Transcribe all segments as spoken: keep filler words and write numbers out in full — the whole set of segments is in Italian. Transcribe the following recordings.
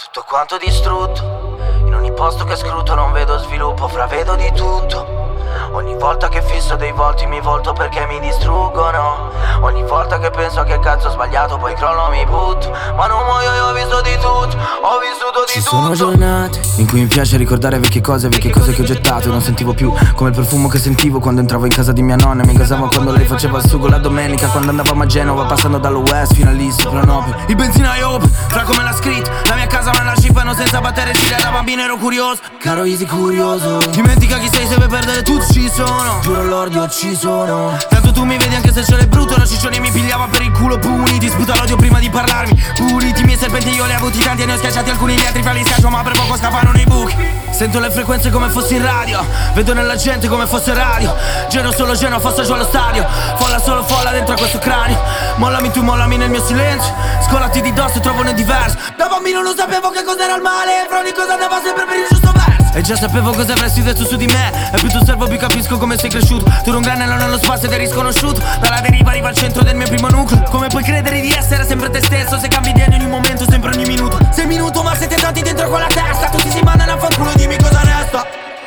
Tutto quanto distrutto, in ogni posto che scruto non vedo sviluppo, fra vedo di tutto. Ogni volta che fisso dei volti mi volto perché mi distruggono. Ogni volta che penso che cazzo ho sbagliato poi crollo mi butto. Ma non muoio, io ho visto di tutto, ho vissuto di Ci tutto. sono giornate in cui mi piace ricordare vecchie cose, vecchie cose che ho gettato e non sentivo più, come il profumo che sentivo quando entravo in casa di mia nonna. Mi casavo quando lei faceva il sugo la domenica, quando andavamo a Genova passando dallo West fino a lì sopra Nopio. Il benzinaio open, fra come l'ha scritto, la mia casa me la scifano senza battere ciglia, da bambino ero curioso. Caro Easy curioso, dimentica chi sei se vuoi perdere tutto, ci sono. Giuro l'ordio ci sono. Tanto tu mi vedi anche se ce l'hai brutto, la ciccione mi pigliava per il culo puniti. Sputa l'odio prima di parlarmi, puliti i miei serpenti io li ho avuti tanti e ne ho schiacciati alcuni, gli altri fra li schiaccio ma per poco scappano nei buchi. Sento le frequenze come fossi in radio, vedo nella gente come fosse radio. Geno solo geno, fosse giù allo stadio, folla solo folla dentro a questo cranio. Mollami tu, mollami nel mio silenzio, scolati di dosso e trovo un diverso. Da bambino non sapevo che cos'era il male, fra ogni cosa andava sempre per il giusto verso. E già sapevo cosa avresti detto su di me, e più tu servo più capisco come sei cresciuto. Tu eri un granello nello spazio ed eri sconosciuto, dalla deriva arriva al centro del mio primo nucleo. Come puoi credere di essere sempre te stesso se cambi di anni ogni momento, sempre ogni minuto. Sei minuto ma siete tanti dentro quella testa, tutti si mandano a fanculo, dimmi cosa resta.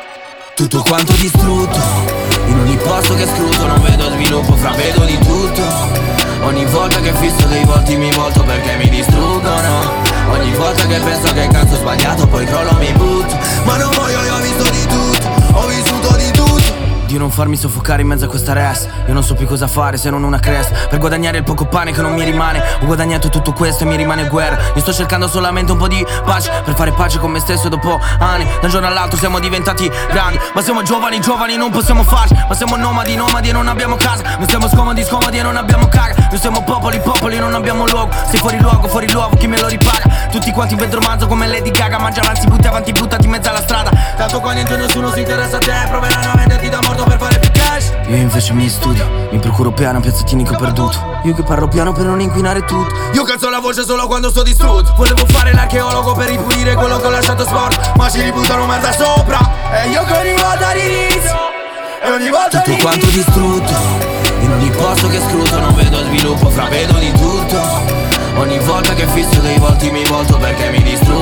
Tutto quanto distrutto, in ogni posto che scruto non vedo sviluppo, fra vedo di tutto. Ogni volta che fisso dei volti mi volto perché mi distruggono. Ogni volta che penso che cazzo ho sbagliato poi crollo mi butto. Ma non voglio, io ho visto di tutto, ho vissuto di tutto. Di non farmi soffocare in mezzo a questa res, io non so più cosa fare se non una cresta. Per guadagnare il poco pane che non mi rimane, ho guadagnato tutto questo e mi rimane guerra. Io sto cercando solamente un po' di pace, per fare pace con me stesso dopo anni. Da un giorno all'altro siamo diventati grandi, ma siamo giovani, giovani non possiamo farci. Ma siamo nomadi, nomadi e non abbiamo casa. Noi siamo scomodi, scomodi e non abbiamo caga. Noi siamo popoli, popoli e non abbiamo luogo. Sei fuori luogo, fuori luogo, chi me lo ripaga? Tutti quanti in vetro manzo come Lady Gaga. Mangia avanti, butti avanti, buttati in mezzo alla strada. Tanto qua niente, nessuno si interessa a te. Proveranno a venderti da morto per fare più cash. Io invece mi studio, mi procuro piano pezzettini che ho perduto. Io che parlo piano per non inquinare tutto. Io calzo la voce solo quando sto distrutto. Volevo fare l'archeologo per ripulire quello che ho lasciato sporco, ma ci ributtano merda sopra. E io che ogni volta rinizio, e ogni volta tutto rinizio. Quanto distrutto, in ogni posto che scruto non vedo sviluppo, fra vedo di tutto. Ogni volta che fisso dei volti mi volto perché mi distruggo.